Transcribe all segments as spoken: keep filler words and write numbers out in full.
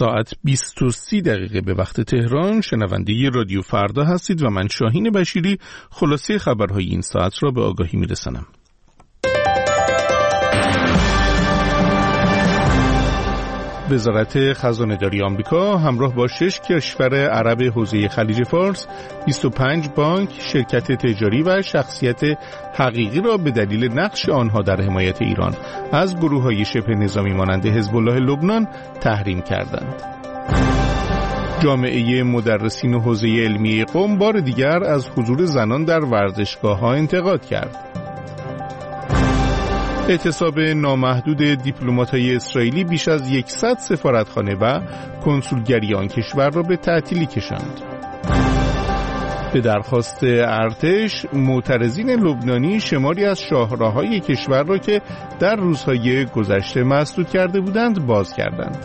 ساعت بیست و سی دقیقه به وقت تهران. شنونده رادیو فردا هستید و من شاهین بشیری خلاصه خبرهای این ساعت را به آگاهی میرسانم. وزارت خزانه‌داری آمریکا همراه با شش کشور عرب حوزه خلیج فارس بیست و پنج بانک، شرکت تجاری و شخصیت حقیقی را به دلیل نقش آنها در حمایت ایران از گروه‌های شبه نظامی مانند حزب الله لبنان تحریم کردند. جامعه مدرسین حوزه علمی قم بار دیگر از حضور زنان در ورزشگاه‌ها انتقاد کرد. اعتصاب نامحدود دیپلمات‌های اسرائیلی بیش از صد سفارتخانه و کنسولگری آن کشور را به تعطیلی کشاند. به درخواست ارتش، معترضین لبنانی شماری از شاهراه‌های کشور را که در روزهای گذشته مسدود کرده بودند باز کردند.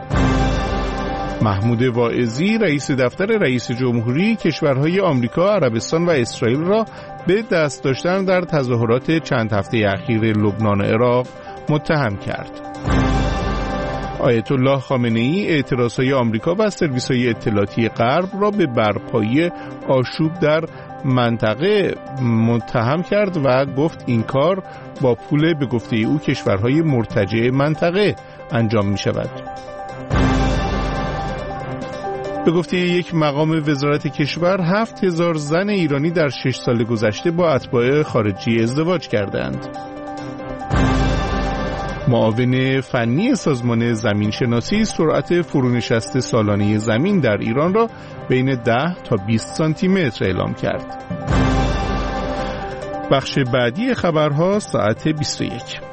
محمود واعظی رئیس دفتر رئیس جمهوری کشورهای آمریکا، عربستان و اسرائیل را به دست داشتن در تظاهرات چند هفته اخیر لبنان و عراق متهم کرد. آیت الله خامنه‌ای اعتراضهای آمریکا و سرویس‌های اطلاعاتی غرب را به برپایی آشوب در منطقه متهم کرد و گفت این کار با پول به گفته او کشورهای مرتجع منطقه انجام می شود. به گفته یک مقام وزارت کشور، هفت هزار زن ایرانی در شش سال گذشته با اتباع خارجی ازدواج کردند. معاون فنی سازمان زمین شناسی سرعت فرونشست سالانه زمین در ایران را بین ده تا بیست سانتی متر اعلام کرد. بخش بعدی خبرها ساعت بیست و یک.